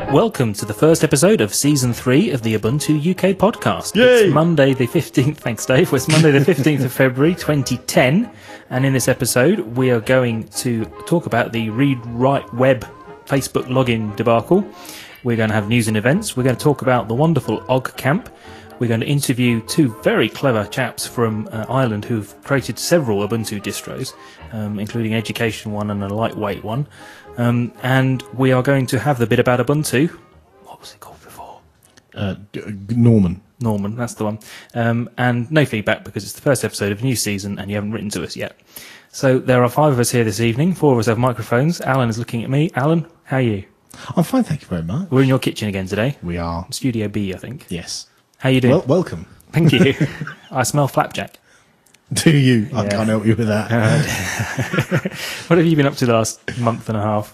Welcome to the first episode of Season 3 of the Ubuntu UK podcast. Yay! It's Monday the 15th, thanks Dave, it's Monday the 15th of February 2010, and in this episode we are going to talk about the Read Write Web Facebook login debacle. We're going to have news and events, we're going to talk about the wonderful OG Camp, we're going to interview two very clever chaps from Ireland who've created several Ubuntu distros, including an education one and a lightweight one. And we are going to have the bit about Ubuntu. What was it called before? Norman. Norman, that's the one. And no feedback because it's the first episode of a new season and you haven't written to us yet. So there are 5 of us here this evening. 4 of us have microphones. Alan is looking at me. Alan, how are you? I'm fine, thank you very much. We're in your kitchen again today. We are. Studio B, I think. Yes. How you doing? Well, welcome. Thank you. I smell flapjack. Do you? I can't help you with that. What have you been up to the last month and a half?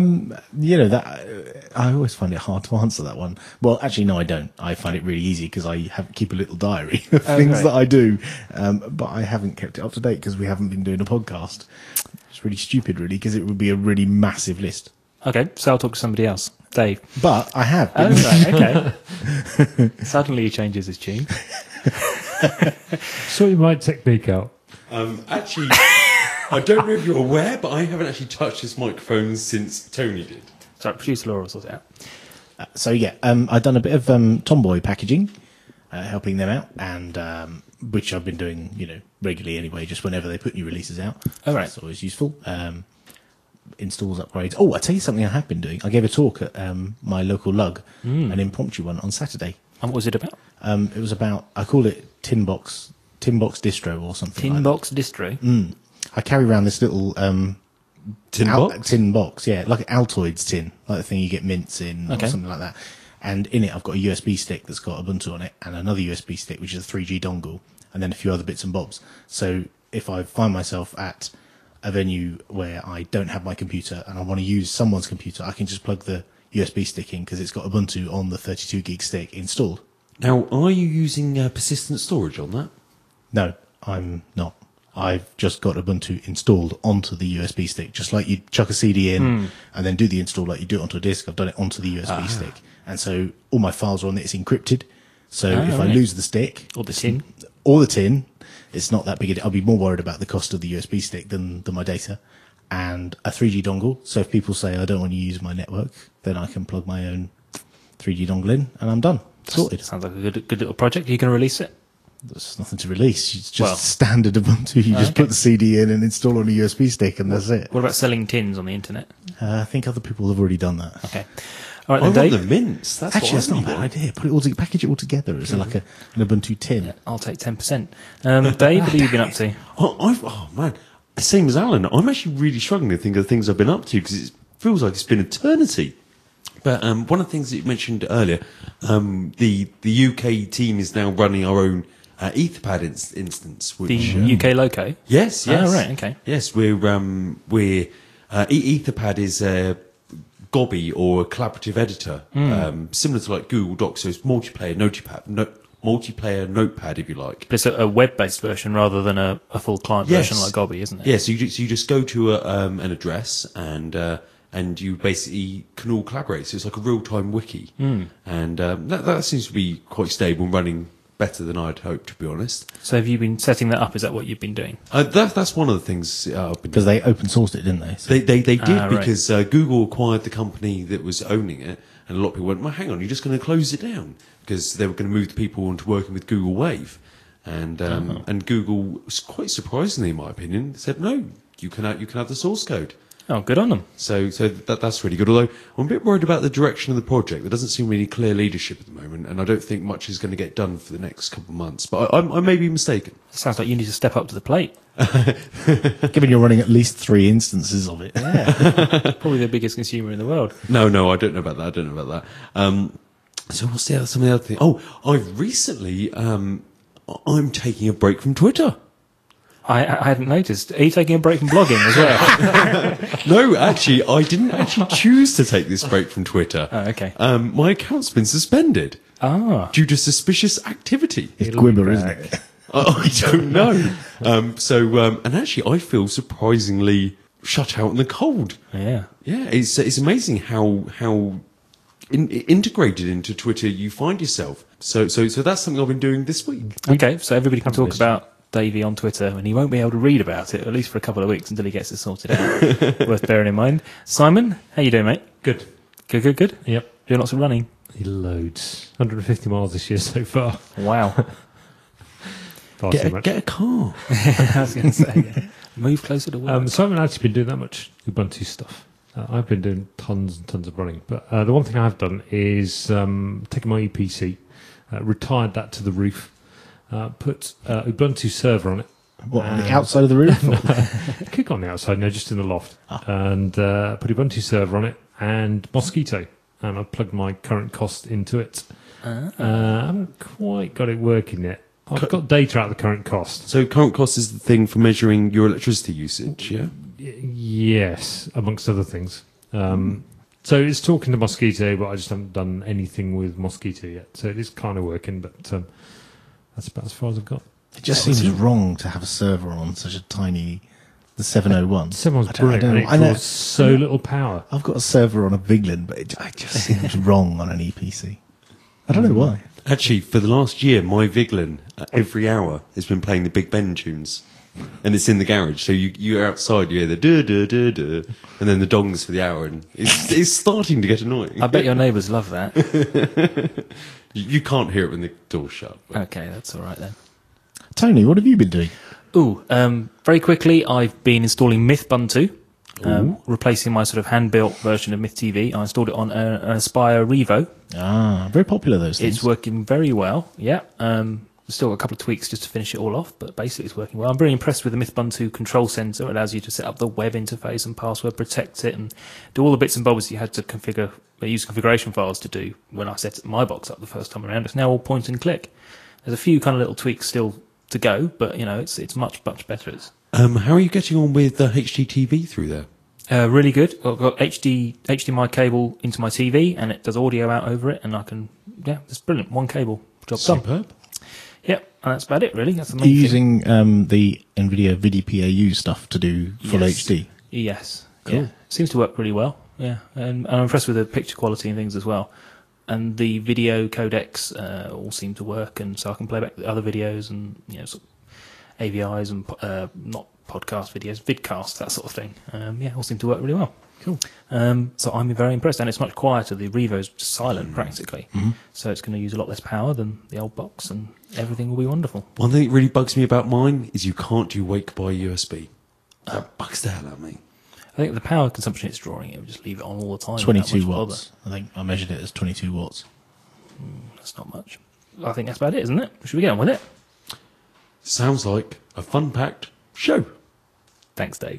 I always find it hard to answer that one. Well, actually, no, I don't. I find it really easy because I keep a little diary of things that I do, but I haven't kept it up to date because we haven't been doing a podcast. It's really stupid, really, because it would be a really massive list. Okay, so I'll talk to somebody else. Dave. But I have. Oh, right, okay. Suddenly he changes his tune. Sort my technique out. Actually, I don't know if you're aware, but I haven't actually touched this microphone since Tony did. Sorry, producer Laura will sort it out. I've done a bit of Tomboy packaging, helping them out, and which I've been doing, regularly anyway, just whenever they put new releases out. Oh, right. It's always useful. Installs, upgrades. Oh, I'll tell you something I have been doing. I gave a talk at my local lug, an impromptu one on Saturday. And what was it about? It was about, I call it Tinbox Distro or something Tinbox Distro? I carry around this little Tin box? tin box, yeah, like an Altoids tin, like the thing you get mints in Okay. or something like that. And in it, I've got a USB stick that's got Ubuntu on it, and another USB stick which is a 3G dongle, and then a few other bits and bobs. So if I find myself at a venue where I don't have my computer and I want to use someone's computer, I can just plug the USB stick in because it's got Ubuntu on the 32 gig stick installed. Now, are you using persistent storage on that? No, I'm not. I've just got Ubuntu installed onto the USB stick, just like you chuck a CD in and then do the install like you do it onto a disk. I've done it onto the USB stick. And so all my files are on it. It's encrypted. So if I lose the stick... Or the tin? Or the tin, it's not that big. I'll be more worried about the cost of the USB stick than my data. And a 3G dongle. So if people say, I don't want to use my network, then I can plug my own 3G dongle in and I'm done. Sorted. Sounds like a good little project. Are you going to release it? There's nothing to release. It's just standard Ubuntu. You just put the CD in and install on a USB stick and that's it. What about selling tins on the internet? I think other people have already done that. Okay. All right, I then, want Dave. the mints. That's Actually, what that's not a I bad want. idea. Put it all together, package it all together as like an Ubuntu tin. I'll take 10%. Dave, what have you been up to? Oh, man. Same as Alan. I'm actually really struggling to think of the things I've been up to because it feels like it's been eternity. But one of the things that you mentioned earlier, the UK team is now running our own Etherpad instance. Which, The UK Loco? Yes. Oh, right, okay. Yes, we're Etherpad is a Gobby or a collaborative editor, similar to like Google Docs. So it's multiplayer notepad, if you like. But it's a web-based version rather than a full client version like Gobby, isn't it? Yeah, so you just go to an address and you basically can all collaborate. So it's like a real-time wiki, and that seems to be quite stable and running better than I'd hoped, to be honest. So have you been setting that up? Is that what you've been doing? That's one of the things I've been Because they open sourced it, didn't they? So They did right. because Google acquired the company that was owning it, and a lot of people went, "Well, hang on, you're just going to close it down?" Because they were going to move the people onto working with Google Wave, and Google, quite surprisingly, in my opinion, said, "No, you can have the source code." Oh, good on them. So that's really good. Although I'm a bit worried about the direction of the project. There doesn't seem really clear leadership at the moment, and I don't think much is going to get done for the next couple of months. But I may be mistaken. Sounds like you need to step up to the plate. given you're running at least 3 instances of it. Probably the biggest consumer in the world. No, I don't know about that. So what's some of the other things? Oh, I've recently, I'm taking a break from Twitter. I hadn't noticed. Are you taking a break from blogging as well? No, actually, I didn't actually choose to take this break from Twitter. Oh, okay. My account's been suspended due to suspicious activity. It's Gwibber, isn't it? I don't know. And actually, I feel surprisingly shut out in the cold. Yeah. Yeah, it's amazing how integrated into Twitter you find yourself. So that's something I've been doing this week. Okay, so everybody can talk this about Davey on Twitter, and he won't be able to read about it, at least for a couple of weeks, until he gets it sorted out. Worth bearing in mind. Simon, how you doing, mate? Good. Good? Yep. Doing lots of running? Loads. 150 miles this year so far. Wow. Far too much. Get a car. I was going to say, yeah. Move closer to work. So I haven't actually been doing that much Ubuntu stuff. I've been doing tons and tons of running. But the one thing I have done is taken my EPC, retired that to the roof, put Ubuntu server on it. What, on the outside of the roof? It could go on the outside, no, just in the loft. And put Ubuntu server on it and Mosquito. And I've plugged my current cost into it. I haven't quite got it working yet. I've got data out of the current cost. So current cost is the thing for measuring your electricity usage, yeah? Yes, amongst other things. So it's talking to Mosquito, but I just haven't done anything with Mosquito yet. So it is kind of working, but that's about as far as I've got. It just seems wrong to have a server on such a tiny, the 701. Someone's I don't brilliant, know. and it draws so little power. I've got a server on a Viglin, but it just seems wrong on an EPC. I don't know why. Actually, for the last year, my Viglin, every hour, has been playing the Big Ben tunes. And it's in the garage. So you're outside, you hear the duh, and then the dongs for the hour. And it's starting to get annoying. I bet your neighbours love that. You can't hear it when the door's shut. But. Okay, that's all right then. Tony, what have you been doing? Very quickly, I've been installing Mythbuntu, replacing my sort of hand-built version of Myth TV. I installed it on an Aspire Revo. Very popular, those things. It's working very well, yeah. Still got a couple of tweaks just to finish it all off, but basically it's working well. I'm very impressed with the Mythbuntu control center. It allows you to set up the web interface and password protect it and do all the bits and bobs you had to configure, use configuration files to do when I set my box up the first time around. It's now all point and click. There's a few kind of little tweaks still to go, but it's much better. How are you getting on with the HDTV through there? Really good. I've got HDMI cable into my TV, and it does audio out over it, and I can, it's brilliant. One cable, job done. Superb. Yep, and that's about it, really. That's the Are you main thing. using the NVIDIA VDPAU stuff to do full Yes. HD? Yes. Cool. Yeah. Seems to work really well. Yeah, and I'm impressed with the picture quality and things as well. And the video codecs all seem to work, and so I can play back the other videos and sort of AVIs and not podcast videos, vidcast, that sort of thing. All seem to work really well. Cool. So I'm very impressed, and it's much quieter. The Revo's just silent practically, so it's going to use a lot less power than the old box, and everything will be wonderful. One thing that really bugs me about mine is you can't do wake by USB. That bugs the hell out of me. I think the power consumption it's drawing, it would just leave it on all the time. 22 without much watts. I think I measured it as 22 watts. bother. That's not much. I think that's about it, isn't it? Should we get on with it? Sounds like a fun-packed show. Thanks, Dave.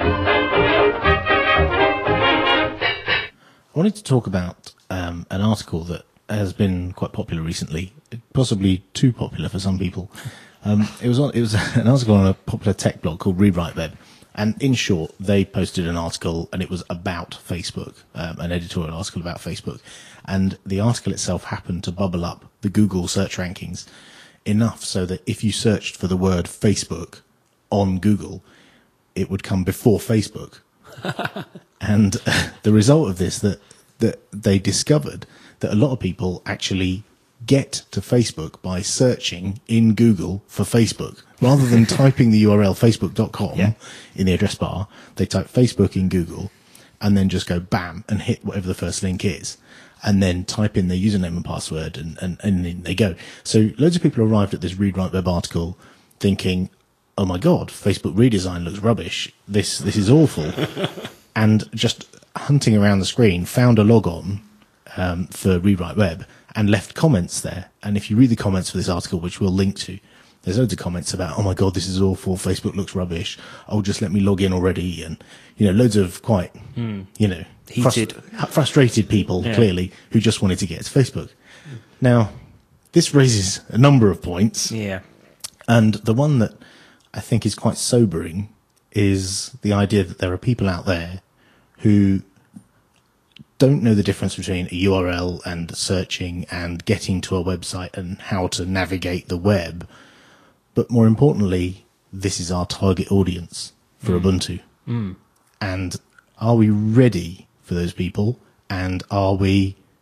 I wanted to talk about an article that has been quite popular recently, possibly too popular for some people. It was an article on a popular tech blog called Rewrite Web, and in short, they posted an article, and it was about Facebook, an editorial article about Facebook, and the article itself happened to bubble up the Google search rankings enough so that if you searched for the word Facebook on Google, it would come before Facebook. And the result of this, that they discovered that a lot of people actually get to Facebook by searching in Google for Facebook. Rather than typing the URL facebook.com in the address bar, they type Facebook in Google and then just go bam and hit whatever the first link is. And then type in their username and password and in they go. So loads of people arrived at this Rewrite Web article thinking, oh my God, Facebook redesign looks rubbish. This is awful. And just hunting around the screen, found a logon for Rewrite Web and left comments there. And if you read the comments for this article, which we'll link to, there's loads of comments about, oh my God, this is awful. Facebook looks rubbish. Oh, just let me log in already. And, loads of quite, Heated. frustrated people, clearly, who just wanted to get to Facebook. Now, this raises a number of points. Yeah. And the one that I think is quite sobering is the idea that there are people out there who don't know the difference between a URL and searching and getting to a website and how to navigate the web. But more importantly, this is our target audience for Ubuntu. And are we ready for those people? And are we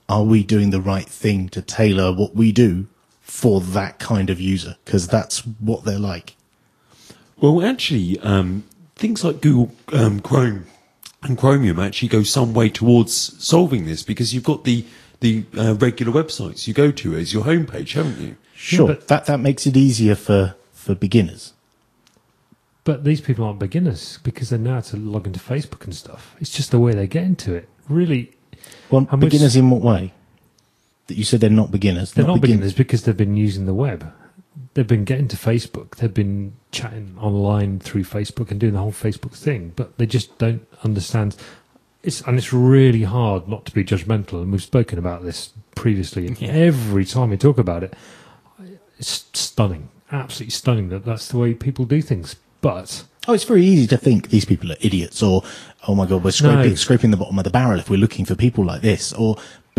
are we doing the right thing to tailor what we do for that kind of user? Because that's what they're like. Well, actually, things like Google Chrome and Chromium actually go some way towards solving this, because you've got the regular websites you go to as your homepage, haven't you? Sure, Yeah, but- that makes it easier for beginners. But these people aren't beginners because they know how to log into Facebook and stuff. It's just the way they get into it. Really, Well, How much- beginners in what way? That you said they're not beginners. they're not beginners because they've been using the web. They've been getting to Facebook. They've been chatting online through Facebook and doing the whole Facebook thing, but they just don't understand. It's really hard not to be judgmental, and we've spoken about this previously. And Yeah. every time we talk about it, it's stunning, absolutely stunning that that's the way people do things. But Oh, it's very easy to think these people are idiots, or oh my god, we're scraping the bottom of the barrel if we're looking for people like this. Or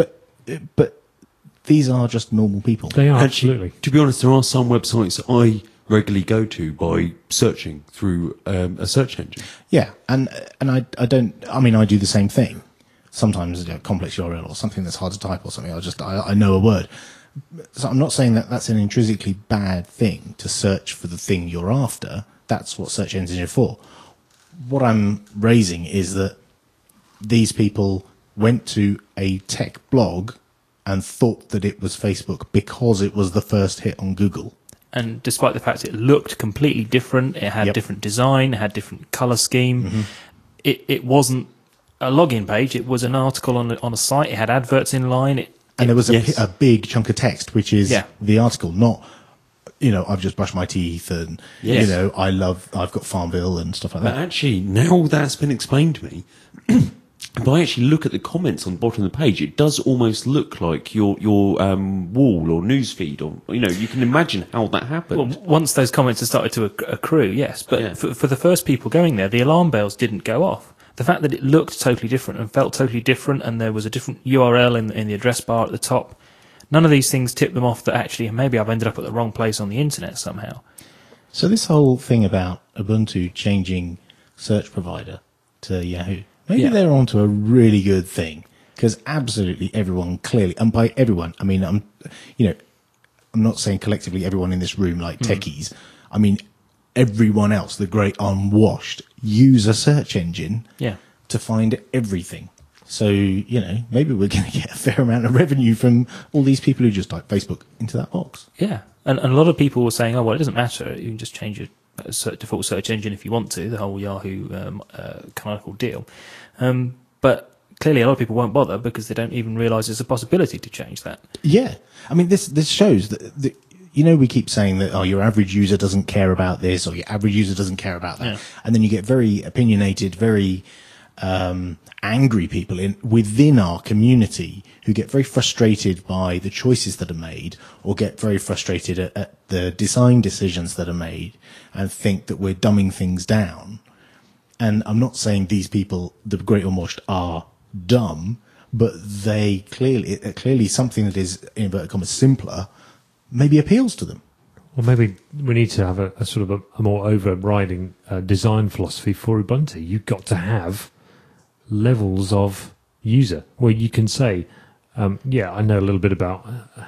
but these are just normal people. they are Actually, absolutely. to be honest, there are some websites I regularly go to by searching through a search engine. Yeah, and I don't. I mean, I do the same thing. Sometimes a complex URL or something that's hard to type or something. I know a word. So I'm not saying that that's an intrinsically bad thing to search for the thing you're after. That's what search engines are for. What I'm raising is that these people went to a tech blog and thought that it was Facebook because it was the first hit on Google. And despite the fact it looked completely different, it had Yep. different design, it had different color scheme. It wasn't a login page. It was an article on a site. It had adverts in line. And there was Yes. a big chunk of text, which is Yeah. the article, not, I've just brushed my teeth and, Yes. I've got Farmville and stuff like But that. actually, now that's been explained to me, if I actually look at the comments on the bottom of the page, it does almost look like your wall or newsfeed, or you can imagine how that happened. Well, once those comments had started to accrue, yes. But Yeah. for the first people going there, the alarm bells didn't go off. The fact that it looked totally different and felt totally different, and there was a different URL in the address bar at the top, none of these things tipped them off that actually maybe I've ended up at the wrong place on the internet somehow. So this whole thing about Ubuntu changing search provider to Yahoo, maybe Yeah. they're onto a really good thing, because absolutely everyone clearly, and by everyone, I mean, I'm not saying collectively everyone in this room like techies. I mean, everyone else, the great unwashed, use a search engine Yeah. to find everything. So, maybe we're going to get a fair amount of revenue from all these people who just type Facebook into that box. Yeah, and a lot of people were saying, "Oh, well, it doesn't matter. You can just change your default search engine if you want to." The whole Yahoo canonical deal, but clearly a lot of people won't bother because they don't even realise there's a possibility to change that. Yeah. I mean, this shows that we keep saying that, your average user doesn't care about this, or your average user doesn't care about that. Yeah. And then you get very opinionated, very angry people within our community who get very frustrated by the choices that are made, or get very frustrated at the design decisions that are made, and think that we're dumbing things down. And I'm not saying these people, the great unwashed, are dumb, but they clearly something that is, in inverted commas, simpler, maybe appeals to them. Or maybe we need to have a sort of a more overriding design philosophy for Ubuntu. You've got to have levels of user where you can say, I know a little bit about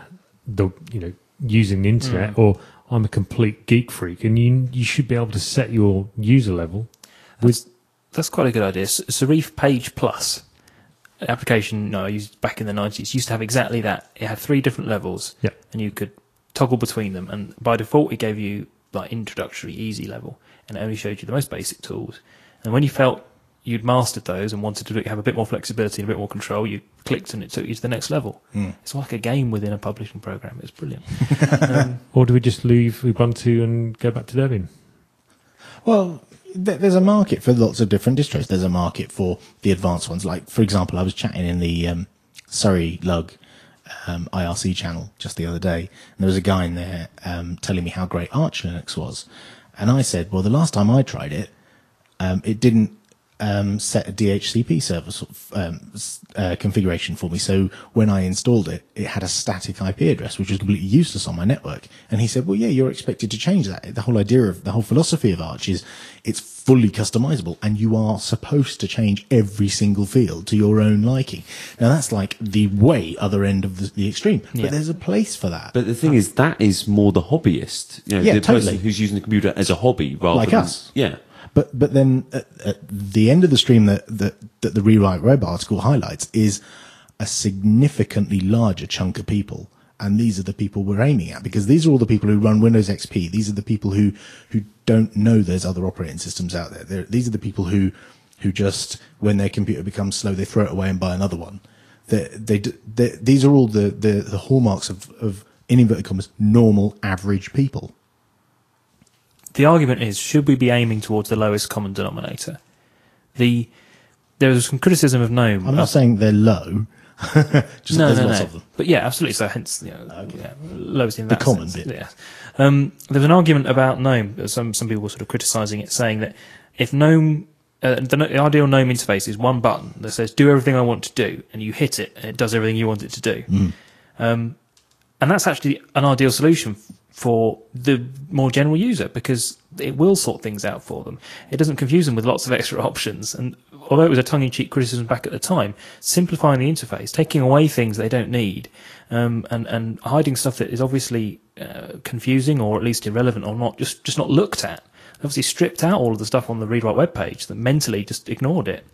using the internet, or I'm a complete geek freak, and you should be able to set your user level with. That's quite a good idea. Serif Page Plus, an application I used back in the 90s, used to have exactly that. It had 3 different levels, Yeah. and you could toggle between them. And by default, it gave you like introductory, easy level, and it only showed you the most basic tools. And when you felt you'd mastered those and wanted to have a bit more flexibility and a bit more control, you clicked and it took you to the next level. It's like a game within a publishing program. It's brilliant. Or do we just leave Ubuntu and go back to Debian? Well, there's a market for lots of different distros. There's a market for the advanced ones. Like, for example, I was chatting in the Surrey Lug IRC channel just the other day, and there was a guy in there telling me how great Arch Linux was. And I said, well, the last time I tried it, it didn't set a DHCP server configuration for me. So when I installed it, it had a static IP address, which was completely useless on my network. And he said, well, yeah, you're expected to change that. The whole idea of the whole philosophy of Arch is it's fully customizable, and you are supposed to change every single field to your own liking. Now that's like the way other end of the extreme, but there's a place for that. But the thing is, that is more the hobbyist, the totally. person who's using the computer as a hobby, rather Like than us. Yeah. But then at the end of the stream that the Rewrite Web article highlights is a significantly larger chunk of people. And these are the people we're aiming at, because these are all the people who run Windows XP. These are the people who don't know there's other operating systems out there. These are the people who just, when their computer becomes slow, they throw it away and buy another one. These are all the hallmarks of, in inverted commas, normal, average people. The argument is, should we be aiming towards the lowest common denominator? There is some criticism of GNOME. I'm not saying they're low. Just there's lots of them. But yeah, absolutely. So hence, lowest in that The common sense. bit. Yeah. There was an argument about GNOME. Some people were sort of criticising it, saying that if GNOME, the ideal GNOME interface is one button that says "Do everything I want to do," and you hit it, and it does everything you want it to do. And that's actually an ideal solution for the more general user, because it will sort things out for them. It doesn't confuse them with lots of extra options. And although it was a tongue-in-cheek criticism back at the time, simplifying the interface, taking away things they don't need, and hiding stuff that is obviously confusing or at least irrelevant or not just not looked at. Obviously stripped out all of the stuff on the read-write web page that mentally just ignored it.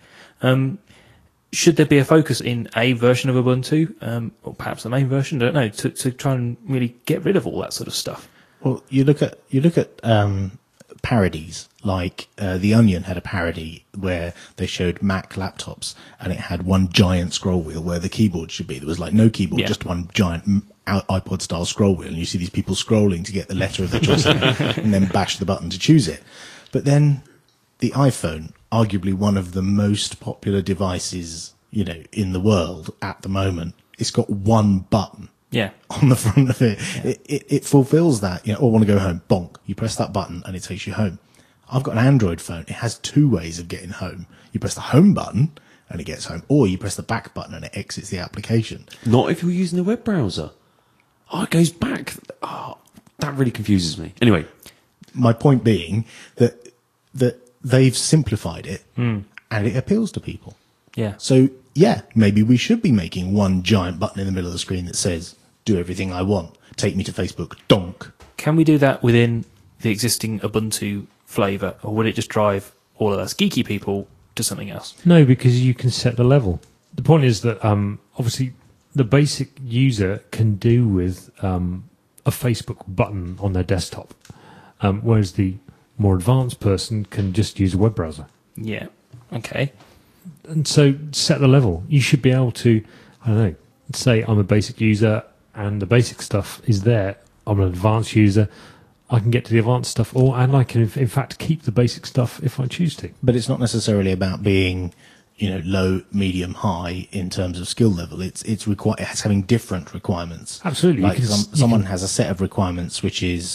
Should there be a focus in a version of Ubuntu, or perhaps the main version? I don't know, to try and really get rid of all that sort of stuff. Well, you look at parodies, like The Onion had a parody where they showed Mac laptops, and it had one giant scroll wheel where the keyboard should be. There was like no keyboard, just one giant iPod-style scroll wheel, and you see these people scrolling to get the letter of their choice and then bash the button to choose it. But then the iPhone, arguably one of the most popular devices, in the world at the moment, it's got one button. Yeah. On the front of it. Yeah. It fulfills that, I want to go home. Bonk. You press that button and it takes you home. I've got an Android phone. It has two ways of getting home. You press the home button and it gets home, or you press the back button and it exits the application. Not if you're using the web browser. Oh, it goes back. Oh, that really confuses me. Anyway. My point being that they've simplified it and it appeals to people. Yeah. So, yeah, maybe we should be making one giant button in the middle of the screen that says, "Do everything I want. Take me to Facebook. Donk." Can we do that within the existing Ubuntu flavour, or would it just drive all of us geeky people to something else? No, because you can set the level. The point is that obviously the basic user can do with a Facebook button on their desktop, whereas the more advanced person can just use a web browser. Yeah. Okay. And so set the level. You should be able to, I don't know, say I'm a basic user and the basic stuff is there. I'm an advanced user. I can get to the advanced stuff, and I can, in fact, keep the basic stuff if I choose to. But it's not necessarily about being, low, medium, high in terms of skill level. It's having different requirements. Absolutely. Like someone has a set of requirements which is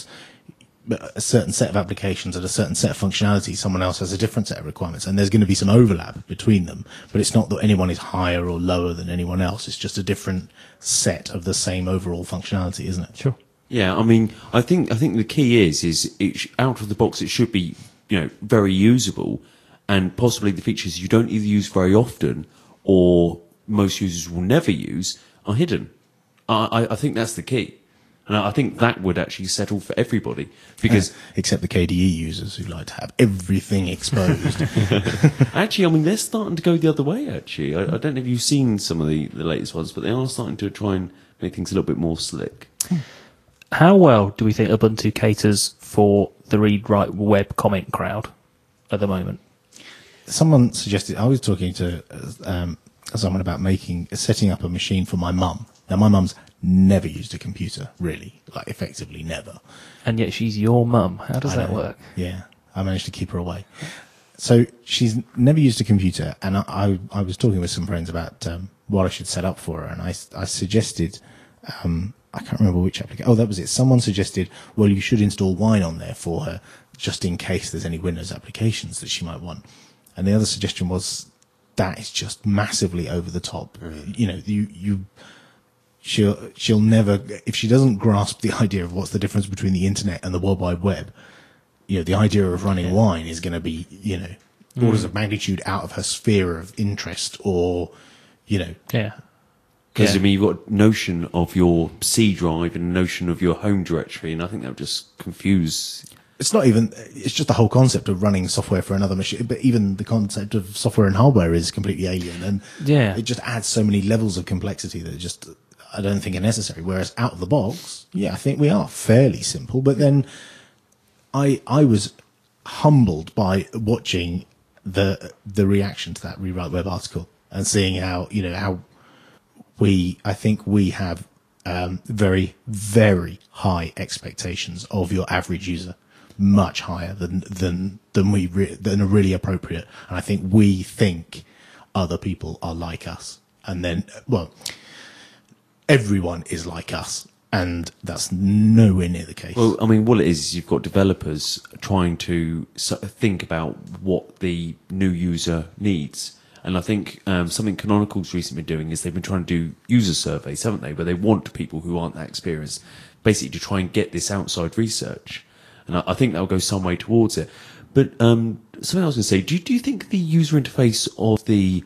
a certain set of applications and a certain set of functionality. Someone else has a different set of requirements, and there's going to be some overlap between them. But it's not that anyone is higher or lower than anyone else. It's just a different set of the same overall functionality, isn't it? Sure. Yeah, I mean, I think the key is out of the box. It should be, very usable, and possibly the features you don't either use very often or most users will never use are hidden. I think that's the key. And I think that would actually settle for everybody, because except the KDE users who like to have everything exposed. Actually, I mean, they're starting to go the other way. Actually, I don't know if you've seen some of the latest ones, but they are starting to try and make things a little bit more slick. How well do we think Ubuntu caters for the read-write web comment crowd at the moment? Someone suggested, I was talking to someone about setting up a machine for my mum. Now, my mum's never used a computer, really, like effectively never. And yet she's your mum. How does that work? Yeah, I managed to keep her away. So she's never used a computer, and I was talking with some friends about what I should set up for her, and I suggested, I can't remember which application. Oh, that was it. Someone suggested, well, you should install Wine on there for her, just in case there's any Windows applications that she might want. And the other suggestion was that is just massively over the top. You know, she'll never, if she doesn't grasp the idea of what's the difference between the internet and the World Wide Web, you know, the idea of running wine is going to be, you know, orders of magnitude out of her sphere of interest, or, you know. Yeah. Because, Yeah. I mean, you've got a notion of your C drive and a notion of your home directory, and I think that would just confuse. It's not even, it's just the whole concept of running software for another machine, but even the concept of software and hardware is completely alien, and Yeah. it just adds so many levels of complexity that just, I don't think are necessary. Whereas out of the box, yeah, I think we are fairly simple, but then I was humbled by watching the reaction to that Rewrite Web article and seeing how, you know, how I think we have very, very high expectations of your average user, much higher than are really appropriate. And I think we think other people are like us, and then, well, everyone is like us, and that's nowhere near the case. Well, I mean, what it is you've got developers trying to think about what the new user needs. And I think something Canonical's recently been doing is they've been trying to do user surveys, haven't they? Where they want people who aren't that experienced, basically to try and get this outside research. And I think that'll go some way towards it. But something I was going to say, do you think the user interface of the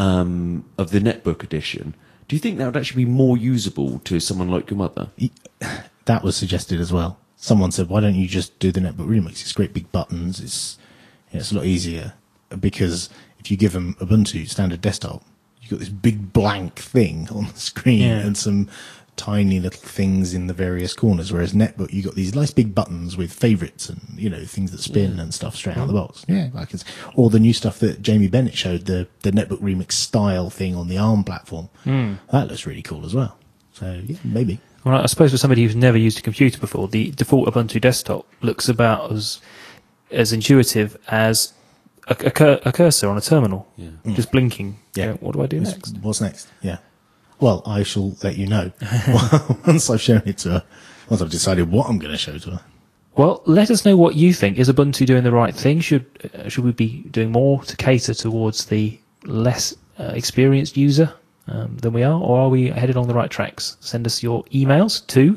netbook edition, do you think that would actually be more usable to someone like your mother? That was suggested as well. Someone said, why don't you just do the netbook remix? It's great big buttons. It's a lot easier, because if you give them Ubuntu standard desktop, you've got this big blank thing on the screen and some tiny little things in the various corners. Whereas netbook, you got these nice big buttons with favorites and, you know, things that spin and stuff straight out of the box. Yeah, or the new stuff that Jamie Bennett showed, the netbook remix style thing on the ARM platform. That looks really cool as well. So yeah, maybe. Well, I suppose for somebody who's never used a computer before, the default Ubuntu desktop looks about as intuitive as a cursor on a terminal, just blinking. Yeah. You know, what do I do next? What's next? Yeah. Well, I shall let you know once I've shown it to her. Once I've decided what I'm going to show to her. Well, let us know what you think. Is Ubuntu doing the right thing? Should we be doing more to cater towards the less experienced user than we are, or are we headed on the right tracks? Send us your emails to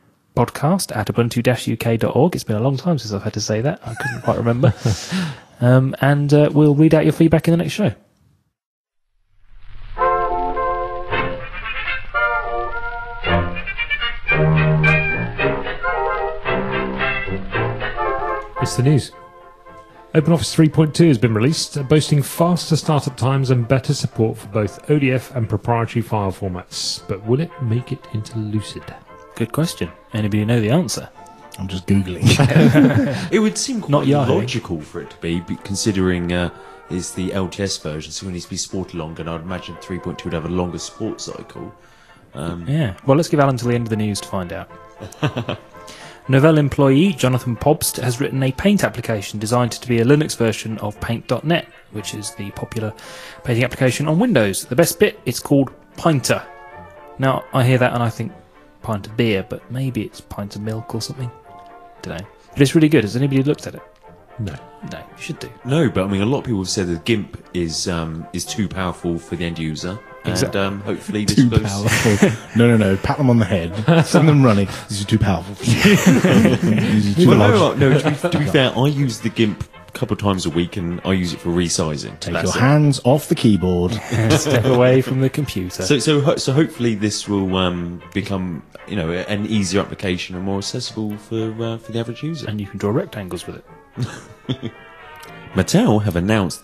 podcast@ubuntu-uk.org. It's been a long time since I've had to say that. I couldn't quite remember. And we'll read out your feedback in the next show. It's the news. OpenOffice 3.2 has been released, boasting faster startup times and better support for both ODF and proprietary file formats. But will it make it into Lucid? Good question. Anybody know the answer? I'm just Googling. It would seem Not quite Yahoo. logical for it to be, considering it's the LTS version, so it needs to be supported longer, and I'd imagine 3.2 would have a longer support cycle. Yeah. Well, let's give Alan till the end of the news to find out. Novell employee Jonathan Pobst has written a Paint application designed to be a Linux version of Paint.net, which is the popular painting application on Windows. The best bit, it's called Pinter. Now, I hear that and I think pint of beer, but maybe it's pint of milk or something. Don't know. But it's really good. Has anybody looked at it? No. No, you should do. No, but I mean, a lot of people have said that GIMP is too powerful for the end user, Exactly. and hopefully this Too goes. powerful. No. Pat them on the head. Send them running. This is too powerful. This is too Well, large. no. To be fair, I use the GIMP a couple of times a week, and I use it for resizing. Take That's your it. hands off the keyboard. Step away from the computer. So hopefully this will become, you know, an easier application and more accessible for the average user. And you can draw rectangles with it. Mattel have announced the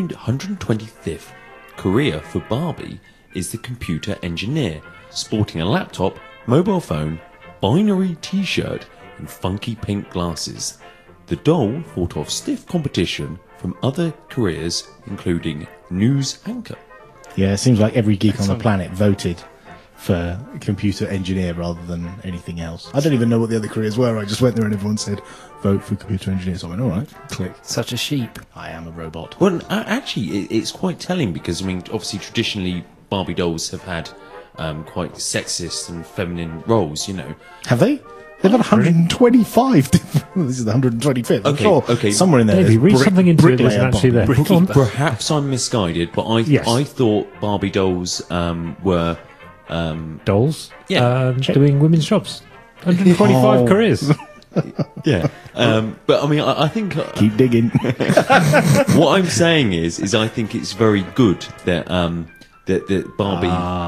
125th career for Barbie is the computer engineer, sporting a laptop, mobile phone, binary t-shirt and funky pink glasses. The doll fought off stiff competition from other careers, including news anchor. Yeah, it seems like every geek on the planet voted for computer engineer rather than anything else. I don't even know what the other careers were. I just went there and everyone said, vote for computer engineer. So I went, all right, click. Such a sheep. I am a robot. Well, actually, it's quite telling because, I mean, obviously, traditionally, Barbie dolls have had quite sexist and feminine roles, you know. Have they? They've had 125. This is the 125th. I'm Okay, sure okay. somewhere in there. Davey, there's read something into it that's bricklayer actually there. Barbie. Go on. Perhaps I'm misguided, but Yes. I thought Barbie dolls were Dolls. Yeah. Doing women's jobs. 125 Oh. careers. yeah. But I mean, I think Keep digging. what I'm saying is I think it's very good that that Barbie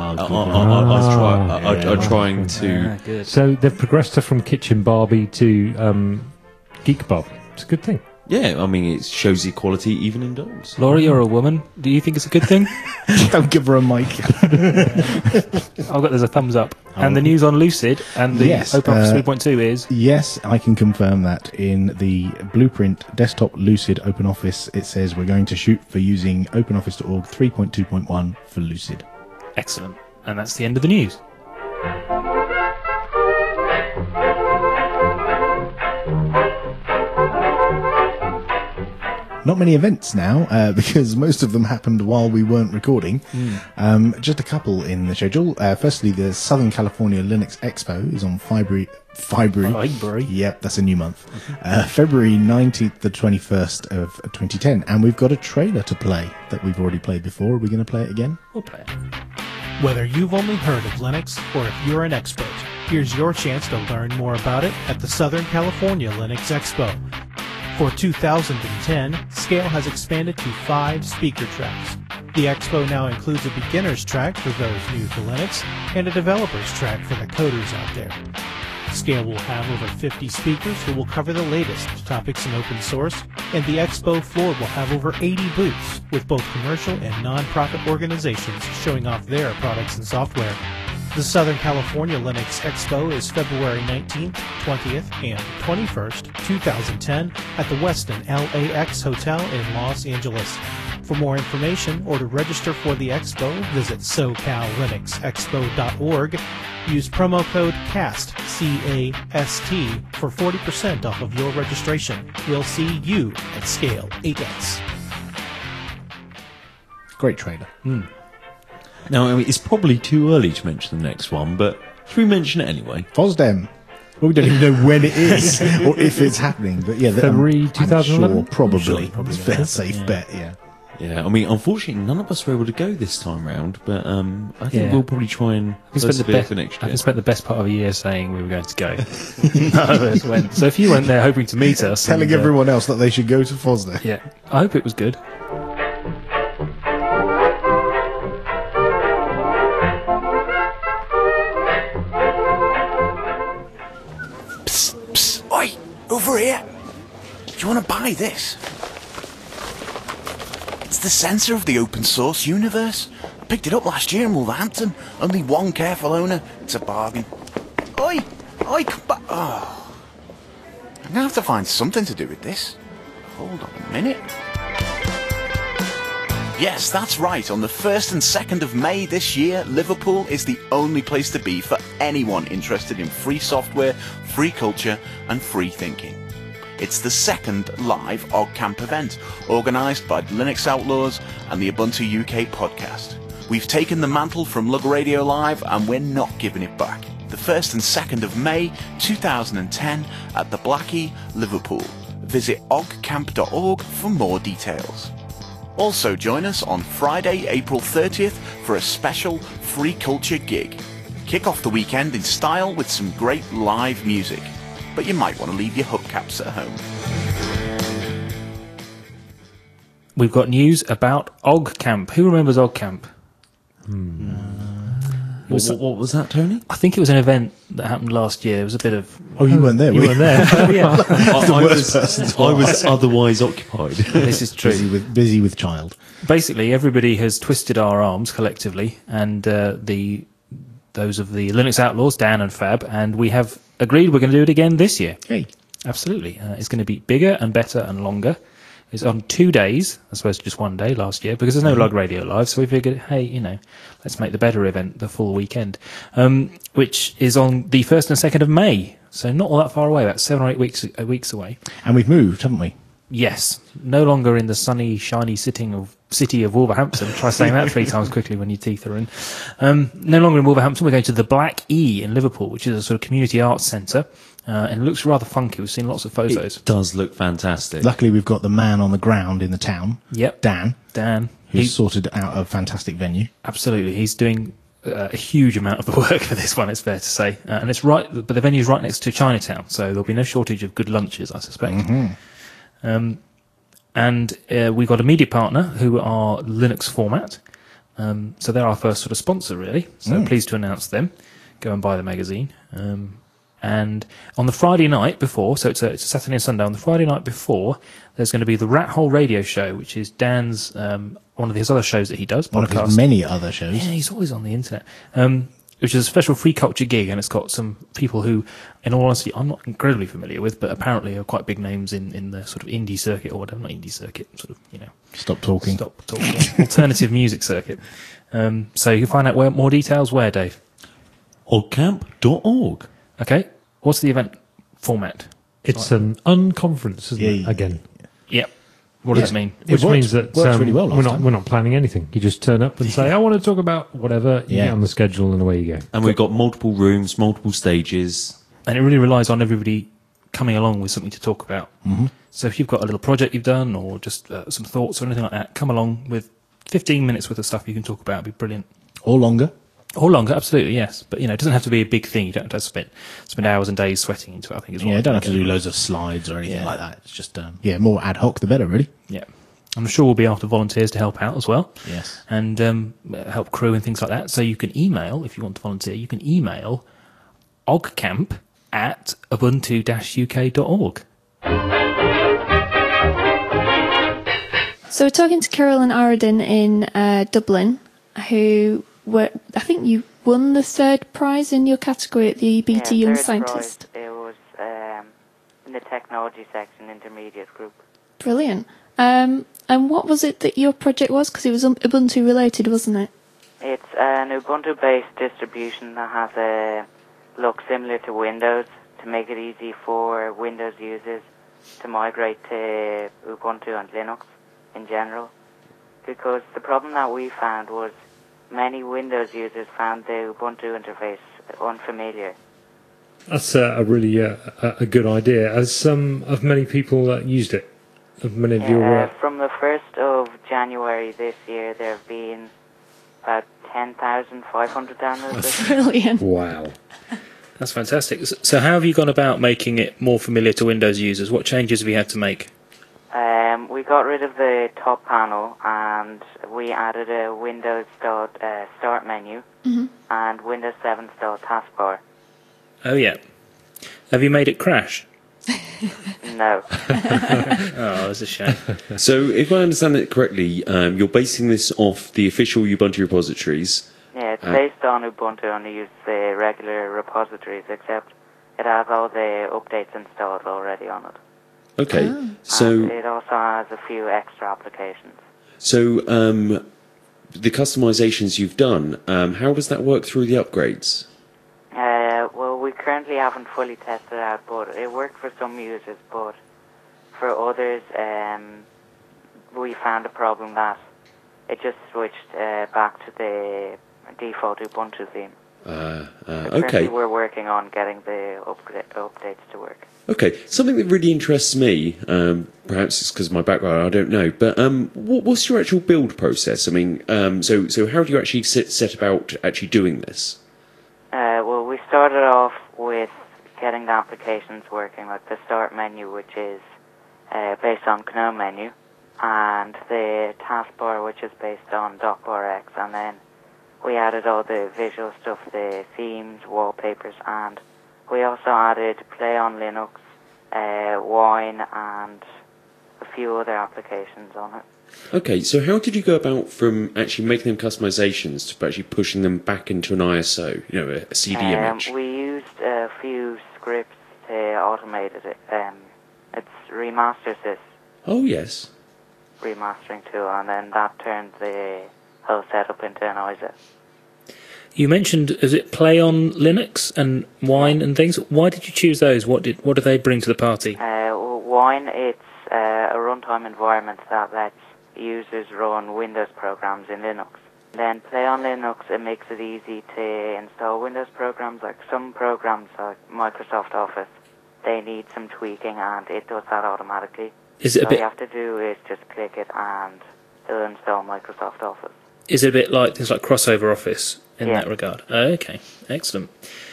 are trying to. Good. So they've progressed her from Kitchen Barbie to Geek Bob. It's a good thing. Yeah, I mean, it shows equality even in dolls. Laura, you're a woman. Do you think it's a good thing? Don't give her a mic. I've got there's a thumbs up. And the news on Lucid and the Yes, OpenOffice 3.2 is Yes, I can confirm that in the Blueprint Desktop Lucid OpenOffice, it says we're going to shoot for using OpenOffice.org 3.2.1 for Lucid. excellent. And that's the end of the news. Not many events now, because most of them happened while we weren't recording. Just a couple in the schedule. Firstly, the Southern California Linux Expo is on February. Yep, that's a new month. February 19th to 21st of 2010. And we've got a trailer to play that we've already played before. Are we going to play it again? We'll play it. Whether you've only heard of Linux or if you're an expert, here's your chance to learn more about it at the Southern California Linux Expo. For 2010, Scale has expanded to 5 speaker tracks. The Expo now includes a beginner's track for those new to Linux and a developer's track for the coders out there. Scale will have over 50 speakers who will cover the latest topics in open source, and the Expo floor will have over 80 booths, with both commercial and non-profit organizations showing off their products and software. The Southern California Linux Expo is February 19th, 20th, and 21st, 2010 at the Westin LAX Hotel in Los Angeles. For more information or to register for the Expo, visit SoCalLinuxExpo.org. Use promo code CAST, C-A-S-T, for 40% off of your registration. We'll see you at Scale 8X. Great trailer. Now, I mean, it's probably too early to mention the next one, but should we mention it anyway? FOSDEM. Well, we don't even know when it is or if it's happening, but yeah, February I'm 2011? Sure, probably. Sure, It's a fair safe bet. Yeah. Yeah, I mean, unfortunately, none of us were able to go this time round, but I think Yeah. we'll probably try and I spent, persevere for next I year. spent the best part of a year saying we were going to go. None of us went. So if you went there hoping to meet us... Telling and, everyone else that they should go to FOSDEM. Yeah, I hope it was good. Psst, oi, over here. Do you want to buy this? It's the centre of the open source universe. I picked it up last year in Wolverhampton. Only one careful owner. It's a bargain. Oi, come back. Oh. I'm going to have to find something to do with this. Hold on a minute. Yes, that's right. On the 1st and 2nd of May this year, Liverpool is the only place to be for anyone interested in free software, free culture, and free thinking. It's the second live OggCamp event, organised by Linux Outlaws and the Ubuntu UK podcast. We've taken the mantle from Lug Radio Live and we're not giving it back. The 1st and 2nd of May 2010 at the Blackie, Liverpool. Visit oggcamp.org for more details. Also join us on Friday, April 30th for a special free culture gig. Kick off the weekend in style with some great live music. But you might want to leave your hubcaps at home. We've got news about OggCamp. Who remembers OggCamp? What was that, Tony? I think it was an event that happened last year. It was a bit of... Oh, you weren't there, You were weren't there. Yeah. I was otherwise occupied. This is true. busy with child. Basically, everybody has twisted our arms collectively, and those of the Linux Outlaws, Dan and Fab, and we have agreed we're going to do it again this year. Hey. Absolutely. It's going to be bigger and better and longer. It's on 2 days, as opposed to just 1 day last year, because there's no Lug Radio Live, so we figured, hey, let's make the better event the full weekend, which is on the 1st and 2nd of May, so not all that far away, about 7 or 8 weeks away. And we've moved, haven't we? Yes, no longer in the sunny, shiny city of Wolverhampton. Try saying that 3 times quickly when your teeth are in. No longer in Wolverhampton. We're going to the Black E in Liverpool, which is a sort of community arts centre, and it looks rather funky. We've seen lots of photos. It does look fantastic. Luckily, we've got the man on the ground in the town, Yep, Dan, who's sorted out a fantastic venue. absolutely. He's doing a huge amount of the work for this one, it's fair to say. And it's right, but the venue's right next to Chinatown, so there'll be no shortage of good lunches, I suspect. And we got a media partner who are Linux Format. So they're our first sort of sponsor, really. So pleased to announce them. Go and buy the magazine. And on the Friday night before, so it's a Saturday and Sunday, on the Friday night before, there's going to be the Rat Hole Radio Show, which is Dan's, one of his other shows that he does. One of his many other shows. Yeah, he's always on the internet. Which is a special free culture gig, and it's got some people who, in all honesty, I'm not incredibly familiar with, but apparently are quite big names in the sort of indie circuit, or whatever, not indie circuit, sort of, Stop talking. alternative music circuit. So you can find out more details where, Dave? Ogcamp.org. Okay. What's the event format? It's an unconference, isn't it? Yeah. Again. Yep. What does it mean? Which worked- means that worked really well last we're time. not planning anything. You just turn up and say, I want to talk about whatever, you get on the schedule, and away you go. And we've got multiple rooms, multiple stages. And it really relies on everybody coming along with something to talk about. Mm-hmm. So if you've got a little project you've done, or just some thoughts or anything like that, come along with 15 minutes worth of stuff you can talk about. It'd be brilliant. Or longer. Or longer, absolutely, yes. But, it doesn't have to be a big thing. You don't have to spend hours and days sweating into it, I think. Is what Yeah, I'm don't have to thinking. do loads of slides or anything like that. It's just, more ad hoc, the better, really. Yeah. I'm sure we'll be after volunteers to help out as well. Yes. And help crew and things like that. So you can email, if you want to volunteer, you can email ogcamp@ubuntu-uk.org. So we're talking to Carol and Aradin in Dublin, who were, I think you won the 3rd prize in your category at the EBT Young third Scientist. prize, it was in the technology section, intermediate group. Brilliant. And what was it that your project was? Because it was Ubuntu related, wasn't it? It's an Ubuntu-based distribution that has a look similar to Windows to make it easy for Windows users to migrate to Ubuntu and Linux in general. Because the problem that we found was many Windows users found the Ubuntu interface unfamiliar. That's a really a good idea. As of many people used it, of many of your From the 1st of January this year, there have been about 10,500 downloads. Brilliant. wow. That's fantastic. So how have you gone about making it more familiar to Windows users? What changes have you had to make? We got rid of the top panel and we added a Windows start menu and Windows 7 style taskbar. Oh, yeah. Have you made it crash? No. Oh, that's a shame. So, if I understand it correctly, you're basing this off the official Ubuntu repositories. Yeah, it's based on Ubuntu and it uses the regular repositories, except it has all the updates installed already on it. Okay, And so it also has a few extra applications. The customizations you've done, how does that work through the upgrades? Well, we currently haven't fully tested it out, but it worked for some users, but for others, we found a problem that it just switched back to the default Ubuntu theme. Currently Okay. we're working on getting the updates to work. Okay, something that really interests me, perhaps it's because of my background, I don't know, but what's your actual build process? I mean, so how do you actually set about actually doing this? Well, we started off with getting the applications working, like the start menu, which is based on GNOME menu, and the taskbar, which is based on DocBar X, and then we added all the visual stuff, the themes, wallpapers, and we also added Play on Linux, Wine, and a few other applications on it. Okay, so how did you go about from actually making them customizations to actually pushing them back into an ISO, a CD image? We used a few scripts to automate it. It's RemasterSys Oh, yes. remastering tool, and then that turned the whole setup into an ISO. You mentioned, is it Play on Linux and Wine and things? Why did you choose those? What do they bring to the party? Wine, it's a runtime environment that lets users run Windows programs in Linux. Then Play on Linux, it makes it easy to install Windows programs. Like some programs like Microsoft Office, they need some tweaking and it does that automatically. Is it a All bit? you have to do is just click it and it'll install Microsoft Office. Is it a bit like things like Crossover Office in Yeah. that regard? Okay, excellent.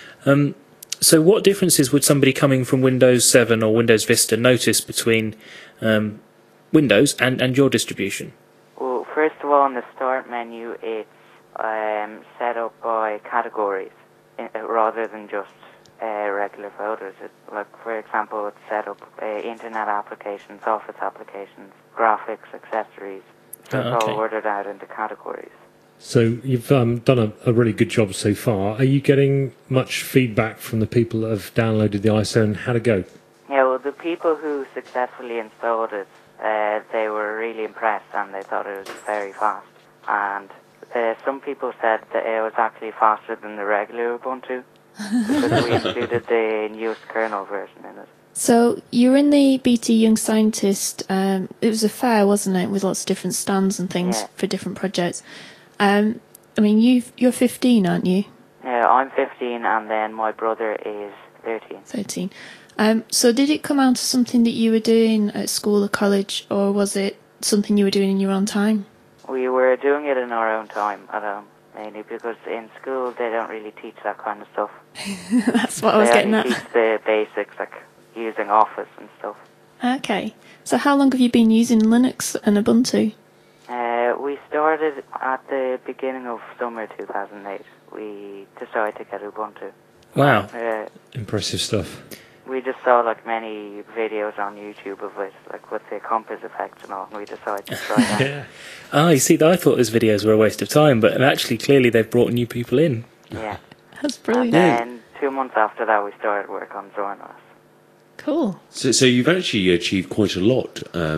So what differences would somebody coming from Windows 7 or Windows Vista notice between Windows and your distribution? Well, first of all, in the Start menu, it's set up by categories rather than just regular folders. Like, for example, it's set up Internet applications, Office applications, graphics, accessories. So it's all ordered out into categories. So you've done a really good job so far. Are you getting much feedback from the people that have downloaded the ISO and how to go? Yeah, well, the people who successfully installed it, they were really impressed and they thought it was very fast. And some people said that it was actually faster than the regular Ubuntu because we included the newest kernel version in it. So you were in the BT Young Scientist. It was a fair, wasn't it, with lots of different stands and things Yeah. for different projects. I mean, you're 15, aren't you? Yeah, I'm 15 and then my brother is 13. 13. So did it come out as something that you were doing at school or college, or was it something you were doing in your own time? We were doing it in our own time at home, mainly because in school they don't really teach that kind of stuff. That's what I was They getting only at. teach the basics, like using Office and stuff. Okay. So how long have you been using Linux and Ubuntu? We started at the beginning of summer 2008. We decided to get Ubuntu. Wow. Impressive stuff. We just saw like many videos on YouTube of it, like with the compass effects and all, and we decided to try that. Yeah. Ah, you see, I thought those videos were a waste of time, but actually, clearly, they've brought new people in. Yeah. That's And brilliant. then 2 months after that, we started work on Zornos. Cool. So you've actually achieved quite a lot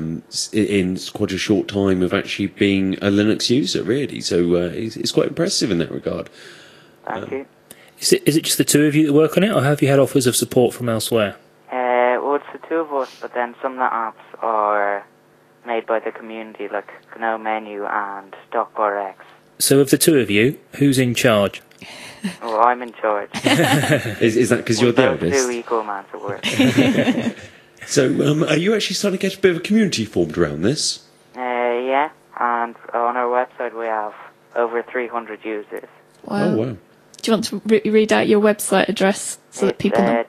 in quite a short time of actually being a Linux user, really. So it's quite impressive in that regard. Thank you. Is it just the two of you that work on it, or have you had offers of support from elsewhere? Well, it's the two of us, but then some of the apps are made by the community, like GNOME Menu and DocBar X. So of the two of you, who's in charge? Well, I'm in charge. Is that because you're the We're both eldest? two equal amounts of work. So are you actually starting to get a bit of a community formed around this? Yeah, and on our website we have over 300 users. Wow. Oh, wow. Do you want to read out your website address so that people know?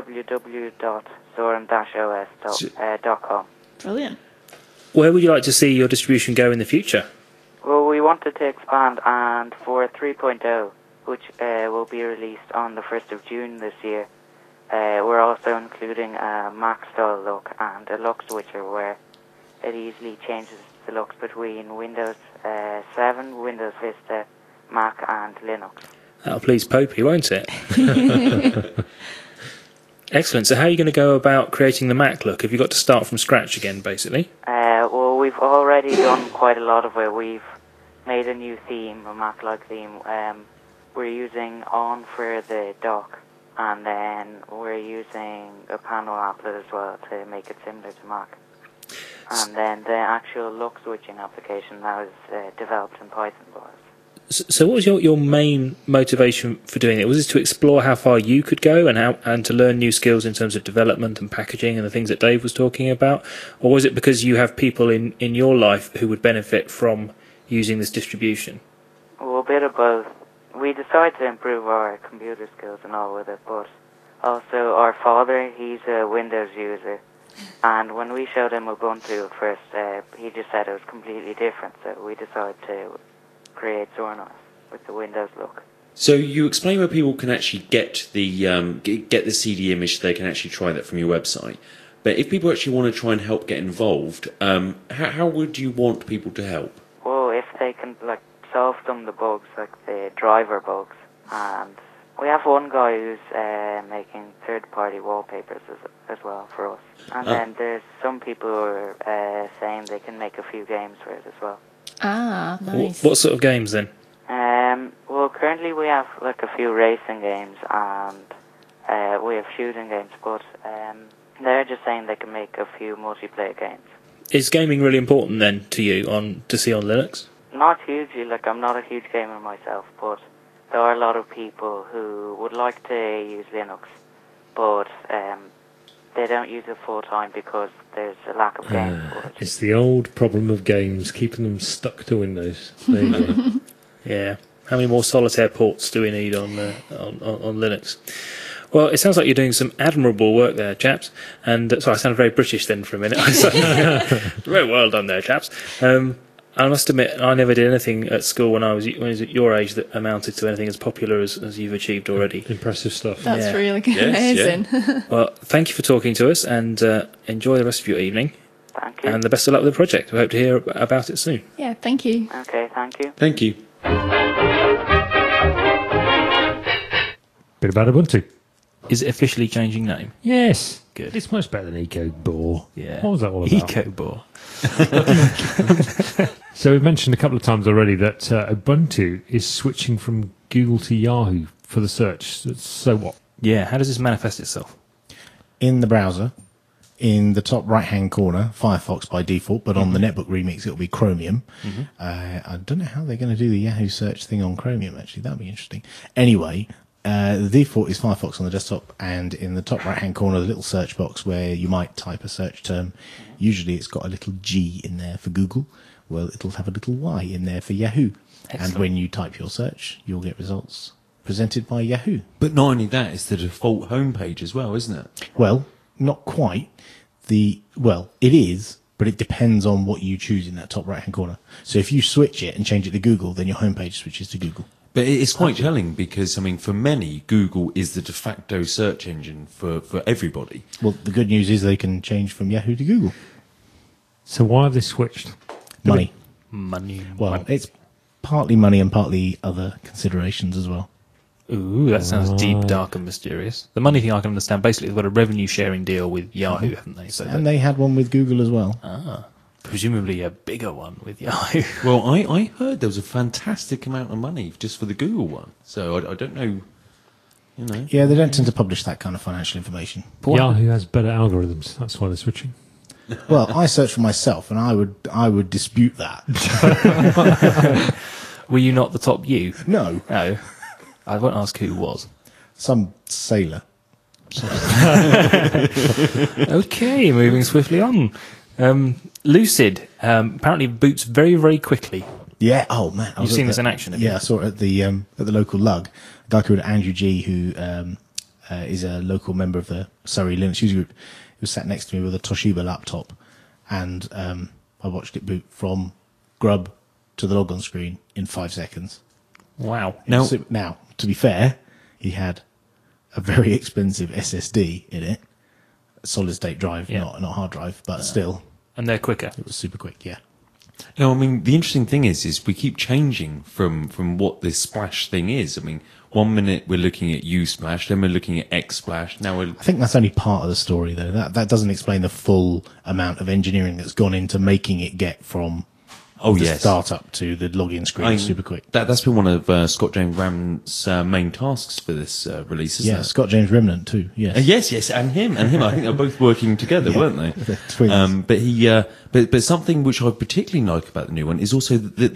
www.zorin-os.com. Brilliant. Where would you like to see your distribution go in the future? Well, we wanted to expand, and for 3.0, which will be released on the 1st of June this year, we're also including a Mac-style look and a look switcher where it easily changes the looks between Windows 7, Windows Vista, Mac, and Linux. That'll please Popey, won't it? Excellent. So how are you going to go about creating the Mac look? Have you got to start from scratch again, basically? Well, we've already done quite a lot of it. We've made a new theme, a Mac-like theme. We're using On for the dock, and then we're using a panel applet as well to make it similar to Mac. And then the actual look switching application that was developed in Python for us. So what was your main motivation for doing it? Was it to explore how far you could go and to learn new skills in terms of development and packaging and the things that Dave was talking about? Or was it because you have people in your life who would benefit from using this distribution? Well, a bit of both. We decided to improve our computer skills and all with it, but also our father, he's a Windows user. And when we showed him Ubuntu at first, he just said it was completely different, so we decided to create Zornos with the Windows look. So you explain where people can actually get the CD image, they can actually try that from your website. But if people actually want to try and help get involved, how would you want people to help? Well, if they can solve some of the bugs, like the driver bugs, and we have one guy who's making third-party wallpapers as well for us. And then there's some people who are saying they can make a few games for it as well. Ah, nice. What sort of games then? Well, currently we have a few racing games and we have shooting games, but they're just saying they can make a few multiplayer games. is gaming really important then to you to see on Linux? Not hugely, like I'm not a huge gamer myself, but there are a lot of people who would like to use Linux, but they don't use it full time because there's a lack of games for it. It's the old problem of games, keeping them stuck to Windows. There you go. Yeah. How many more solitaire ports do we need on Linux? Well, it sounds like you're doing some admirable work there, chaps. And sorry, I sounded very British then for a minute. Very well done there, chaps. I must admit, I never did anything at school when I was at your age that amounted to anything as popular as you've achieved already. Impressive stuff. That's Yeah. really good. Yes, Amazing. Well, thank you for talking to us, and enjoy the rest of your evening. Thank you. And the best of luck with the project. We hope to hear about it soon. Yeah, thank you. Okay, thank you. Thank you. Bit about Ubuntu. Is it officially changing name? Yes. Good. It's much better than EcoBore. Yeah. What was that all about? EcoBore. So we've mentioned a couple of times already that Ubuntu is switching from Google to Yahoo for the search. So what? Yeah, how does this manifest itself? In the browser, in the top right-hand corner, Firefox by default, but on the Netbook remix, it'll be Chromium. I don't know how they're going to do the Yahoo search thing on Chromium, actually. That'll be interesting. Anyway, the default is Firefox on the desktop, and in the top right-hand corner, the little search box where you might type a search term, usually it's got a little G in there for Google. Well, it'll have a little Y in there for Yahoo. Excellent. And when you type your search, you'll get results presented by Yahoo. But not only that, it's the default homepage as well, isn't it? Well, not quite. Well, it is, but it depends on what you choose in that top right-hand corner. So if you switch it and change it to Google, then your homepage switches to Google. But it's quite telling because, I mean, for many, Google is the de facto search engine for everybody. Well, the good news is they can change from Yahoo to Google. So why have they switched? Money. Money. Well, it's partly money and partly other considerations as well. Ooh, that sounds deep, dark, and mysterious. The money thing I can understand. Basically, they've got a revenue sharing deal with Yahoo, haven't they? So And they had one with Google as well. presumably a bigger one with Yahoo. Well, I heard there was a fantastic amount of money just for the Google one. So I don't know, you know. Yeah, they don't tend to publish that kind of financial information. Yahoo has better algorithms. That's why they're switching. Well, I search for myself, and I would dispute that. Were you not the top you? No, No. I won't ask who was. some sailor. Okay, moving swiftly on. Lucid apparently boots very, very quickly. Yeah. Oh man, You've seen this in action, have you? Yeah, I saw it at the local lug. A guy called Andrew G, who is a local member of the Surrey Linux user group, who was sat next to me with a Toshiba laptop, and I watched it boot from Grub to the logon screen in 5 seconds. Wow. Now- Now, to be fair, he had a very expensive SSD in it, a solid state drive, Yeah. not hard drive, but still, And they're quicker. it was super quick. Yeah. No, I mean, the interesting thing is we keep changing from what this Splash thing is. I mean, 1 minute we're looking at U-Splash, then we're looking at X-Splash, now we're... I think that's only part of the story, though. That doesn't explain the full amount of engineering that's gone into making it get from Oh, the yes. startup to the login screen super quick. That's been one of Scott James Ram's main tasks for this release, isn't Yeah, it? Scott James Remnant too. Yes. Yes, and him. I think they're both working together, weren't they? They're twins. But something which I particularly like about the new one is also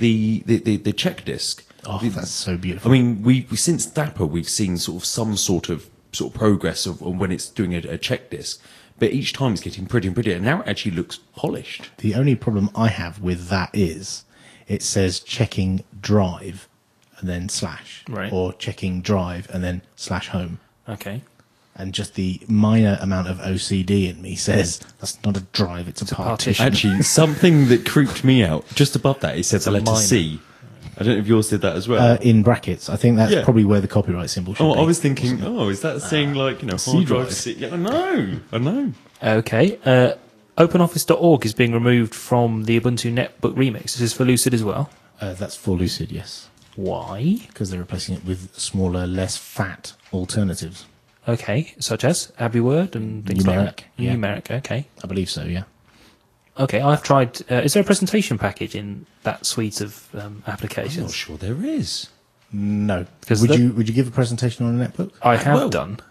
the check disc. Oh, that's so beautiful. I mean, we since Dapper we've seen some sort of progress of when it's doing a check disc, but each time it's getting prettier and prettier. And now it actually looks polished. The only problem I have with that is it says checking drive and then slash, Right. or checking drive and then slash home. Okay. And just the minor amount of OCD in me says that's not a drive, it's a partition. Actually, something that creeped me out just above that, it said the a letter minor. C. I don't know if yours did that as well. In brackets. I think that's Yeah. probably where the copyright symbol should Oh, be. I was thinking, is that saying hard C drive drive. C? Yeah, I know. Okay. OpenOffice.org is being removed from the Ubuntu Netbook Remix. This is for Lucid as well. That's for Lucid, yes. Why? Because they're replacing it with smaller, less fat alternatives. Okay, such as AbiWord and things like Numeric, that. yeah. Numeric, okay. I believe so, yeah. Okay, I've tried... is there a presentation package in that suite of I'm applications? not sure there is. No. 'Cause Would the- you give a presentation on a netbook? I have Well, done.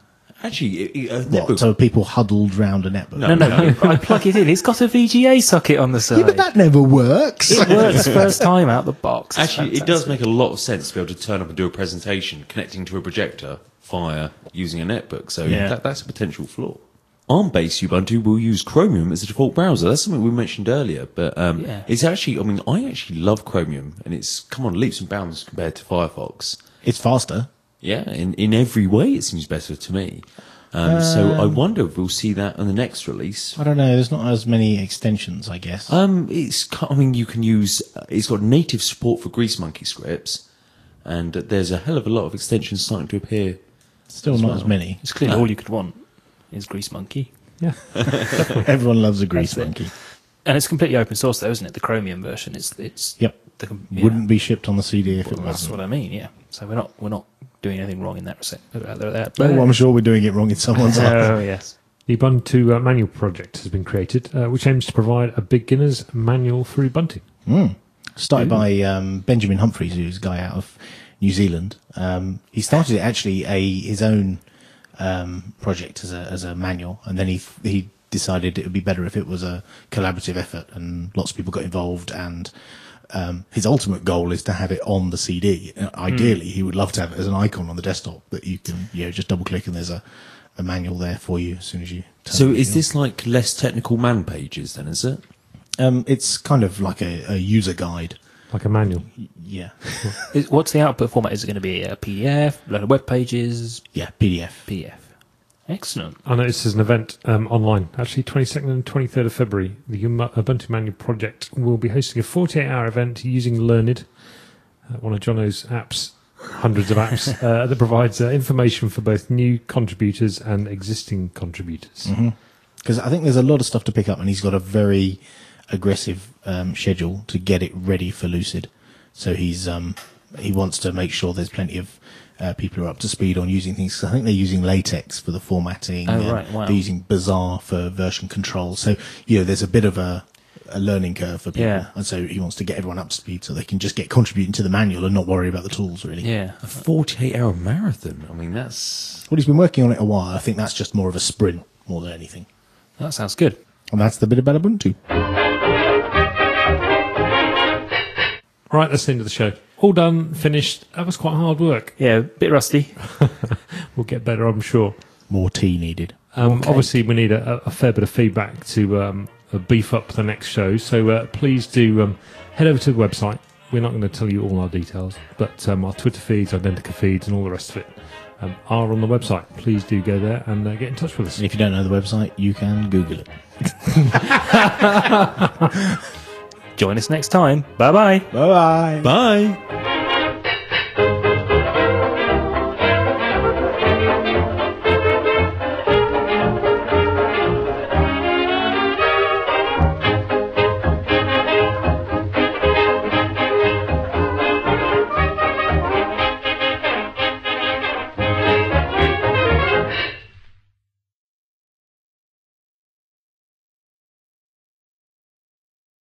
Actually, What, netbook. so people huddled round a netbook? No. I plug it in. It's got a VGA socket on the side. Yeah, but that never works. It works first time out the box. It's Actually, it does fantastic. make a lot of sense to be able to turn up and do a presentation connecting to a projector via using a netbook. So Yeah. that's a potential flaw. ARM-based Ubuntu will use Chromium as the default browser. That's something we mentioned earlier, but Yeah. it's actually, I mean, I actually love Chromium, and it's come on leaps and bounds compared to Firefox. It's faster. Yeah, in every way it seems better to me. So I wonder if we'll see that on the next release. I don't know. There's not as many extensions, I guess. I mean, you can use. It's got native support for Grease Monkey scripts, and there's a hell of a lot of extensions starting to appear. Still not as many. It's clearly all you could want is Grease Monkey. Yeah. Everyone loves a grease That's it. monkey. And it's completely open source, though, isn't it? The Chromium version. It's Yep. yeah. Wouldn't be shipped on the CD if it Well, that's wasn't. what I mean. Yeah. So we're not doing anything wrong in that respect. Oh, I'm sure we're doing it wrong in someone's eyes. Oh yes. The Ubuntu manual project has been created, which aims to provide a beginner's manual for Ubuntu. Started by Benjamin Humphreys, who's a guy out of New Zealand. He started it actually his own project as a manual, and then he decided it would be better if it was a collaborative effort, and lots of people got involved. And his ultimate goal is to have it on the CD. Ideally, he would love to have it as an icon on the desktop that you can just double click, and there's a manual there for you as soon as you. Turn So it is on. this like less technical man pages then? Is it? It's kind of like a user guide. Like a manual. Yeah, What's the output format? Is it going to be a PDF, a load of web pages, yeah, PDF. PDF? Excellent. I know this is an event online. Actually, 22nd and 23rd of February, the Ubuntu Manual Project will be hosting a 48-hour event using Learned, one of Jono's apps, hundreds of apps, that provides information for both new contributors and existing contributors. Because I think there's a lot of stuff to pick up, and he's got a very aggressive schedule to get it ready for Lucid. So he wants to make sure there's plenty of people who are up to speed on using things. 'Cause I think they're using LaTeX for the formatting. Oh, right, wow. They're using Bazaar for version control. So there's a bit of a learning curve for people. Yeah. And so he wants to get everyone up to speed so they can just get contributing to the manual and not worry about the tools, really. Yeah. A 48-hour marathon. I mean, that's Well, he's been working on it a while. I think that's just more of a sprint more than anything. That sounds good. And that's the bit about Ubuntu. Right, that's the end of the show. All done, finished. That was quite hard work. Yeah, a bit rusty. We'll get better, I'm sure. More tea needed. Obviously, we need a fair bit of feedback to beef up the next show. So please do head over to the website. We're not going to tell you all our details, but our Twitter feeds, Identica feeds, and all the rest of it are on the website. Please do go there and get in touch with us. And if you don't know the website, you can Google it. Join us next time. Bye bye. Bye-bye. bye.